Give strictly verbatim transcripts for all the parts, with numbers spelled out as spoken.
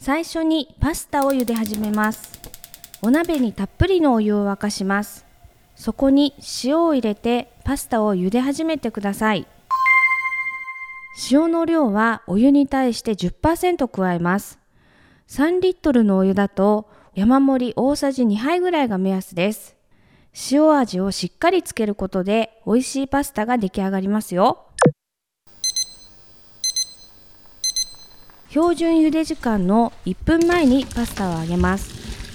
最初にパスタを茹で始めます。お鍋にたっぷりのお湯を沸かします。そこに塩を入れてパスタを茹で始めてください。塩の量はお湯に対して じゅっパーセント 加えます。さんリットルのお湯だと山盛り大さじにはいぐらいが目安です。塩味をしっかりつけることで美味しいパスタが出来上がりますよ。標準茹で時間のいっぷんまえにパスタを揚げます。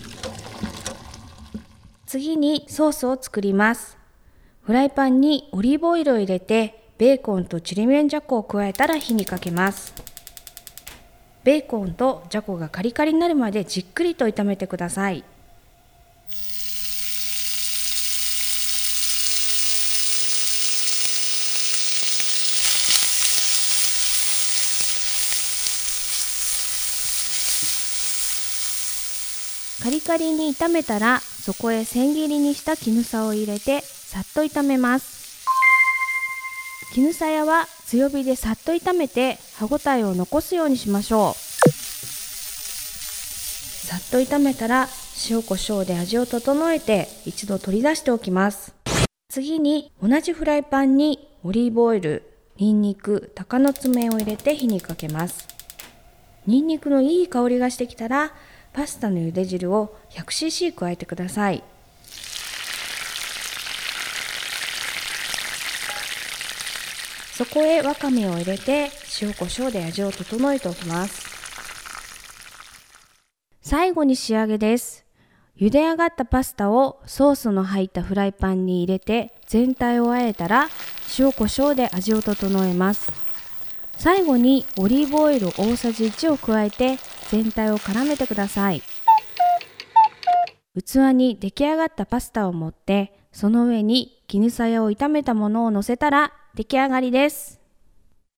次にソースを作ります。フライパンにオリーブオイルを入れてベーコンとちりめんじゃこを加えたら火にかけます。ベーコンとじゃこがカリカリになるまでじっくりと炒めてください。カリカリに炒めたら、そこへ千切りにした絹さを入れてさっと炒めます。絹さやは強火でさっと炒めて歯ごたえを残すようにしましょう。さっと炒めたら塩コショウで味を整えて一度取り出しておきます。次に同じフライパンにオリーブオイル、ニンニク、鷹の爪を入れて火にかけます。ニンニクのいい香りがしてきたらパスタの茹で汁を ひゃくシーシー 加えてください。そこへわかめを入れて塩コショウで味を整えておきます。最後に仕上げです。茹で上がったパスタをソースの入ったフライパンに入れて全体を和えたら塩コショウで味を整えます。最後にオリーブオイル大さじいちを加えて全体を絡めてください。器に出来上がったパスタを盛って、その上に絹さやを炒めたものを乗せたら出来上がりです。